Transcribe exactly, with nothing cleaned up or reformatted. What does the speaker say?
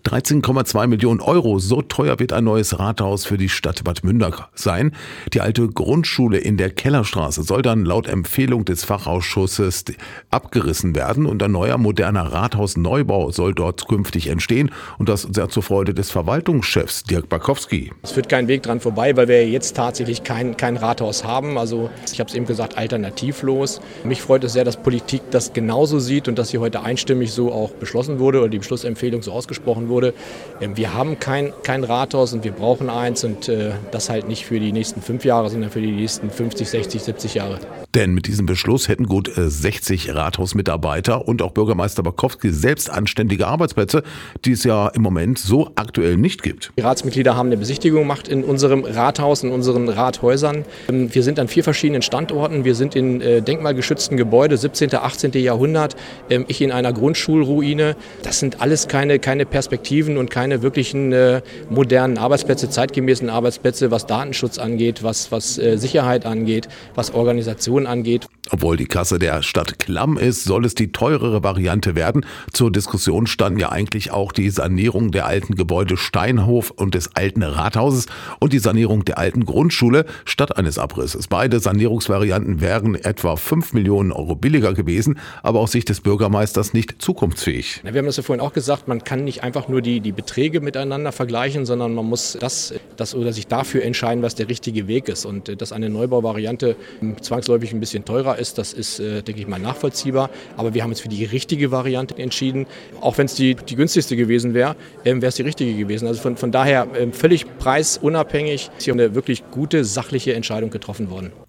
dreizehn Komma zwei Millionen Euro, so teuer wird ein neues Rathaus für die Stadt Bad Münder sein. Die alte Grundschule in der Kellerstraße soll dann laut Empfehlung des Fachausschusses abgerissen werden und ein neuer moderner Rathausneubau soll dort künftig entstehen und das sehr zur Freude des Verwaltungschefs Dirk Barkowski. Es führt kein Weg dran vorbei, weil wir jetzt tatsächlich kein, kein Rathaus haben. Also ich habe es eben gesagt, alternativlos. Mich freut es sehr, dass Politik das genauso sieht und dass sie heute einstimmig so auch beschlossen wurde oder die Beschlussempfehlung so ausgesprochen wurde. Wir haben kein, kein Rathaus und wir brauchen eins und äh, das halt nicht für die nächsten fünf Jahre, sondern für die nächsten fünfzig, sechzig, siebzig Jahre. Denn mit diesem Beschluss hätten gut sechzig Rathausmitarbeiter und auch Bürgermeister Barkowski selbst anständige Arbeitsplätze, die es ja im Moment so aktuell nicht gibt. Die Ratsmitglieder haben eine Besichtigung gemacht in unserem Rathaus, in unseren Rathäusern. Wir sind an vier verschiedenen Standorten. Wir sind in äh, denkmalgeschützten Gebäuden, siebzehnten, achtzehnten Jahrhundert. Ähm, ich in einer Grundschulruine. Das sind alles keine, keine Perspektiven und keine wirklichen äh, modernen Arbeitsplätze, zeitgemäßen Arbeitsplätze, was Datenschutz angeht, was, was äh, Sicherheit angeht, was Organisation angeht. Obwohl die Kasse der Stadt klamm ist, soll es die teurere Variante werden. Zur Diskussion standen ja eigentlich auch die Sanierung der alten Gebäude Steinhof und des alten Rathauses und die Sanierung der alten Grundschule statt eines Abrisses. Beide Sanierungsvarianten wären etwa fünf Millionen Euro billiger gewesen, aber aus Sicht des Bürgermeisters nicht zukunftsfähig. Wir haben das ja vorhin auch gesagt, man kann nicht einfach nur die, die Beträge miteinander vergleichen, sondern man muss das, das oder sich dafür entscheiden, was der richtige Weg ist. Und dass eine Neubauvariante zwangsläufig ein bisschen teurer ist, das ist, äh, denke ich mal, nachvollziehbar. Aber wir haben uns für die richtige Variante entschieden. Auch wenn es die, die günstigste gewesen wäre, äh, wäre es die richtige gewesen. Also von, von daher äh, völlig preisunabhängig ist hier eine wirklich gute, sachliche Entscheidung getroffen worden.